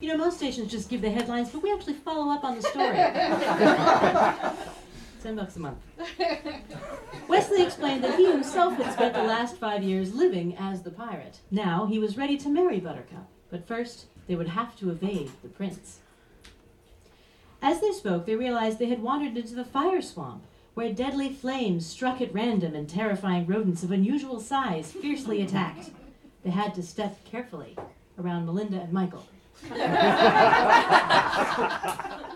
most stations just give the headlines, but we actually follow up on the story. $10 a month. Wesley explained that he himself had spent the last 5 years living as the pirate. Now he was ready to marry Buttercup, but first they would have to evade the prince. As they spoke, they realized they had wandered into the fire swamp, where deadly flames struck at random and terrifying rodents of unusual size fiercely attacked. They had to step carefully around Melinda and Michael.